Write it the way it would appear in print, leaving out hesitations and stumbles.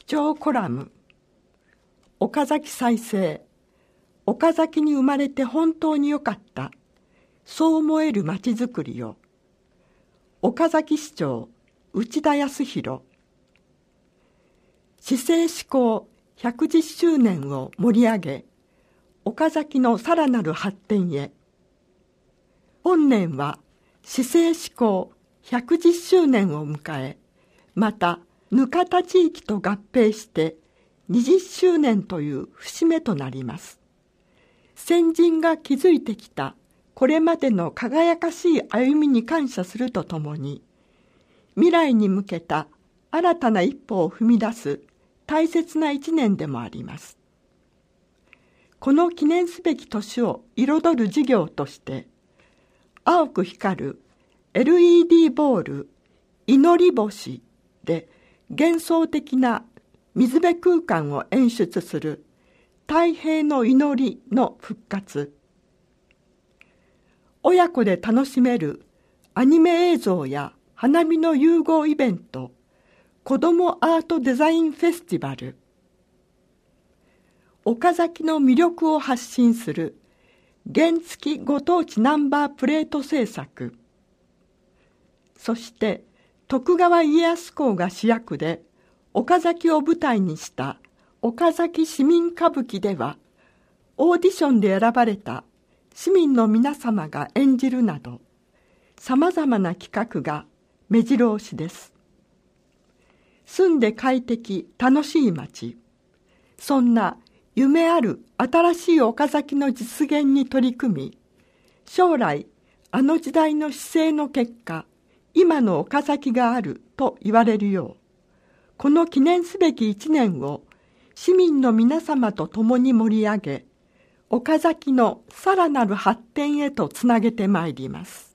張コラム。岡崎再生。岡崎に生まれて本当によかった。そう思えるまちづくりを。岡崎市長内田康弘。市政施行110周年を盛り上げ、岡崎のさらなる発展へ。本年は市政施行110周年を迎え、また額田地域と合併して20周年という節目となります。先人が築いてきたこれまでの輝かしい歩みに感謝するとともに、未来に向けた新たな一歩を踏み出す大切な一年でもあります。この記念すべき年を彩る事業として、青く光る LED ボール祈り星で幻想的な水辺空間を演出する太平の祈りの復活、親子で楽しめるアニメ映像や花見の融合イベント、子どもアートデザインフェスティバル、岡崎の魅力を発信する原付ご当地ナンバープレート制作、そして徳川家康公が主役で岡崎を舞台にした岡崎市民歌舞伎では、オーディションで選ばれた市民の皆様が演じるなど、さまざまな企画が目白押しです。住んで快適楽しい街、そんな夢ある新しい岡崎の実現に取り組み、将来あの時代の市政の結果、今の岡崎があると言われるよう、この記念すべき一年を市民の皆様と共に盛り上げ、岡崎のさらなる発展へとつなげてまいります。